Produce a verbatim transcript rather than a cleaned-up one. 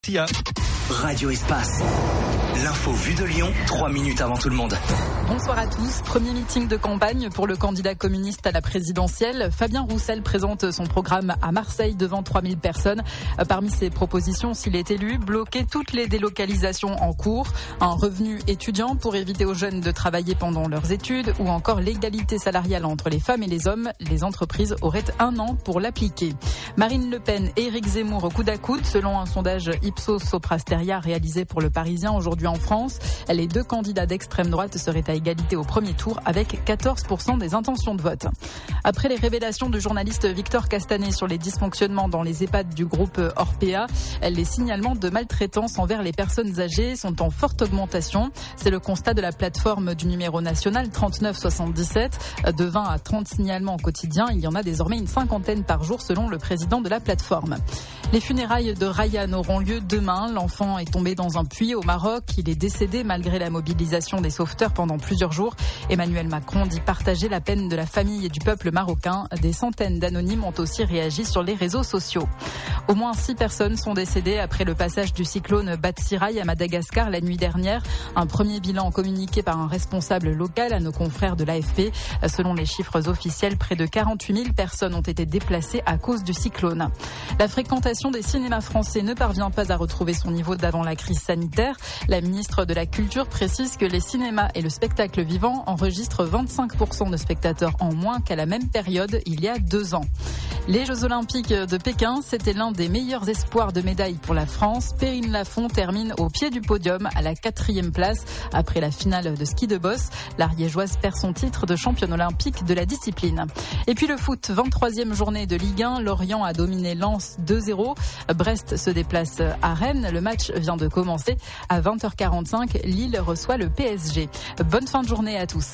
Tia. Radio Espace. L'info vue de Lyon, trois minutes avant tout le monde. Bonsoir à tous. Premier meeting de campagne pour le candidat communiste à la présidentielle. Fabien Roussel présente son programme à Marseille devant trois mille personnes. Parmi ses propositions, s'il est élu, bloquer toutes les délocalisations en cours, un revenu étudiant pour éviter aux jeunes de travailler pendant leurs études ou encore l'égalité salariale entre les femmes et les hommes. Les entreprises auraient un an pour l'appliquer. Marine Le Pen et Éric Zemmour au coude à coude, selon un sondage Ipsos Soprasteria réalisé pour Le Parisien aujourd'hui en France. Les deux candidats d'extrême droite seraient à égalité au premier tour avec quatorze pour cent des intentions de vote. Après les révélations du journaliste Victor Castanet sur les dysfonctionnements dans les EHPAD du groupe Orpea, les signalements de maltraitance envers les personnes âgées sont en forte augmentation. C'est le constat de la plateforme du numéro national trente-neuf soixante-dix-sept. De vingt à trente signalements au quotidien, il y en a désormais une cinquantaine par jour selon le président de la plateforme. Les funérailles de Ryan auront lieu demain. L'enfant est tombé dans un puits au Maroc. Il est décédé malgré la mobilisation des sauveteurs pendant plusieurs jours. Emmanuel Macron dit partager la peine de la famille et du peuple marocain. Des centaines d'anonymes ont aussi réagi sur les réseaux sociaux. Au moins six personnes sont décédées après le passage du cyclone Batsirai à Madagascar la nuit dernière. Un premier bilan communiqué par un responsable local à nos confrères de l'A F P. Selon les chiffres officiels, près de quarante-huit mille personnes ont été déplacées à cause du cyclone. La fréquentation des cinémas français ne parvient pas à retrouver son niveau d'avant la crise sanitaire. La ministre de la Culture précise que les cinémas et le spectacle vivant enregistrent vingt-cinq pour cent de spectateurs en moins qu'à la même période il y a deux ans. Les Jeux Olympiques de Pékin, c'était l'un des meilleurs espoirs de médaille pour la France. Perrine Lafont termine au pied du podium à la quatrième place. Après la finale de ski de boss, l'Ariégeoise perd son titre de championne olympique de la discipline. Et puis le foot, vingt-troisième journée de Ligue un. Lorient a dominé Lens deux zéro. Brest se déplace à Rennes. Le match vient de commencer. À vingt heures quarante-cinq, Lille reçoit le P S G. Bonne fin de journée à tous.